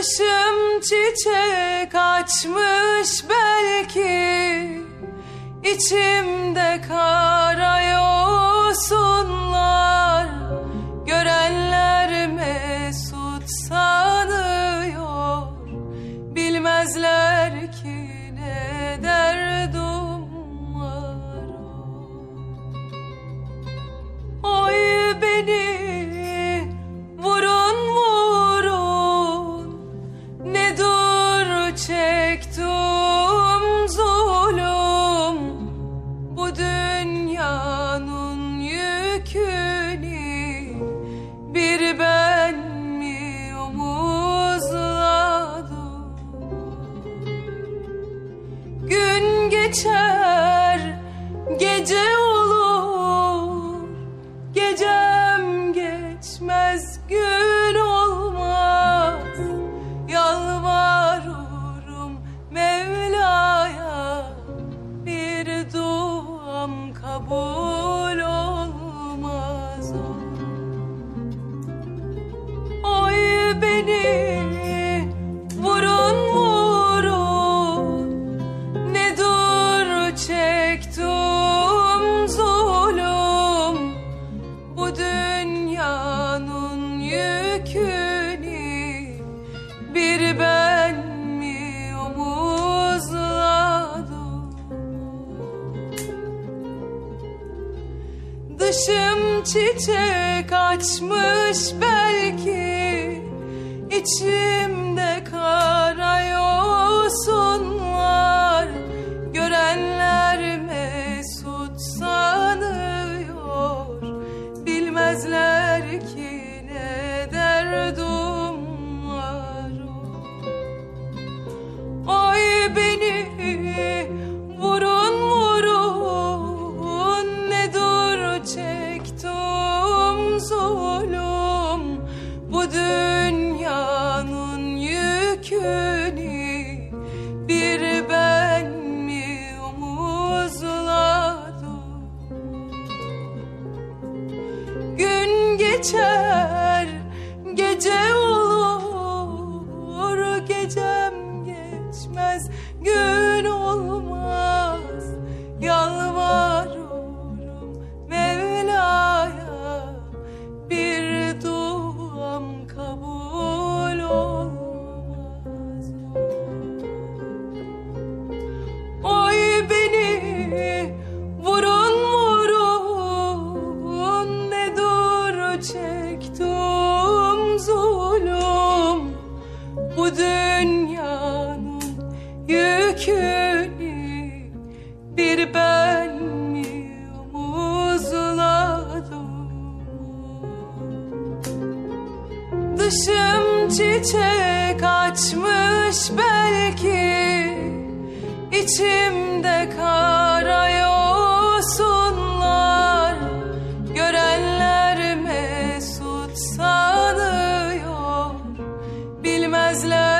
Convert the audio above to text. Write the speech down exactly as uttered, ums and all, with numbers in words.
Dışım çiçek açmış belki, içimde kara yosunlar. Görenler mesut sanıyor, bilmezler ki ne derdim var. Oy beni vurun vurun, ne dur çektim zulüm. Bu dünyanın yükünü bir ben mi omuzladım? Gün geçer, gece olur, gecem geçmez, gün olmaz. Yalvarırım Mevla'ya, bir duam kabul olmaz. Oy beni vurun vurun, ne dur çektim zulüm. Bu dünyanın yükünü bir ben mi omuzladım? Dışım çiçek açmış belki, içimde kara yosunlar. Görenler mesut sanıyor, bilmezler ki ne derdim var. Oy beni vurun vurun, ne dur çektim zulüm. Bu dünyanın yükünü bir ben mi omuzladım? Gün geçer, gece olur, gecem geçmez, gün olmaz. Yalvarırım Mevla'ya, bir duam kabul olmaz. Oy beni vurun vurun, ne dur çektim zulüm. Bu dünyanın yükünü bir ben mi omuzladım? Dışım çiçek açmış belki, içimde kara yosunlar. Görenler mesut sanıyor, bilmezler